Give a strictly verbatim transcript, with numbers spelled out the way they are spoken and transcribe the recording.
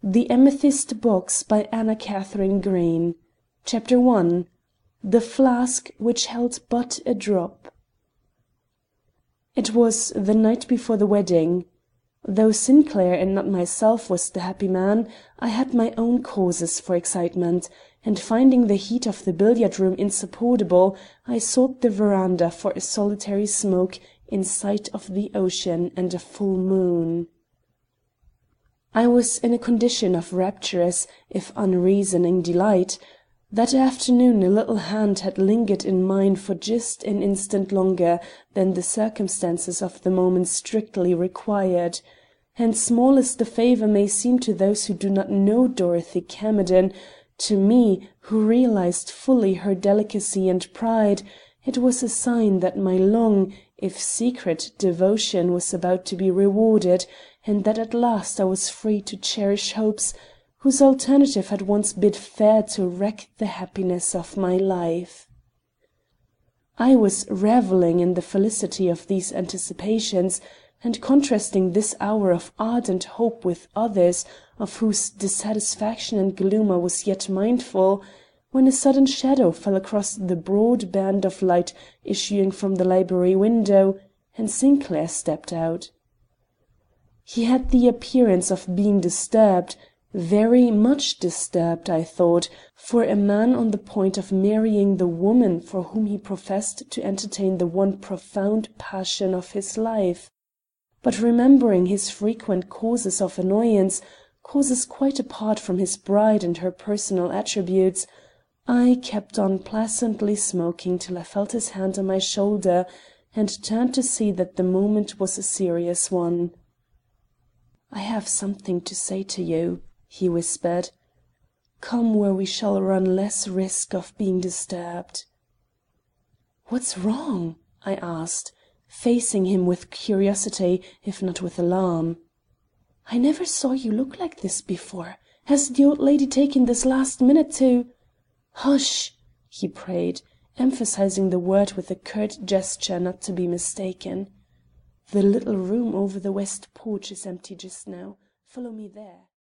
THE AMETHYST BOX by Anna Katharine Green CHAPTER one THE FLASK WHICH HELD BUT A DROP It was the night before the wedding. Though Sinclair and not myself was the happy man, I had my own causes for excitement, and finding the heat of the billiard room insupportable, I sought the veranda for a solitary smoke in sight of the ocean and a full moon. I was in a condition of rapturous, if unreasoning, delight. That afternoon a little hand had lingered in mine for just an instant longer than the circumstances of the moment strictly required. And small as the favour may seem to those who do not know Dorothy Camerden, to me, who realized fully her delicacy and pride, it was a sign that my long, if secret, devotion was about to be rewarded, and that at last I was free to cherish hopes whose alternative had once bid fair to wreck the happiness of my life. I was revelling in the felicity of these anticipations, and contrasting this hour of ardent hope with others of whose dissatisfaction and gloom I was yet mindful, when a sudden shadow fell across the broad band of light issuing from the library window, and Sinclair stepped out. He had the appearance of being disturbed, very much disturbed, I thought, for a man on the point of marrying the woman for whom he professed to entertain the one profound passion of his life. But remembering his frequent causes of annoyance, causes quite apart from his bride and her personal attributes, I kept on placidly smoking till I felt his hand on my shoulder, and turned to see that the moment was a serious one. "I have something to say to you," he whispered. "Come where we shall run less risk of being disturbed." "What's wrong?" I asked, facing him with curiosity, if not with alarm. "I never saw you look like this before. Has the old lady taken this last minute to—" "Hush!" he prayed, emphasizing the word with a curt gesture not to be mistaken. "The little room over the west porch is empty just now. Follow me there."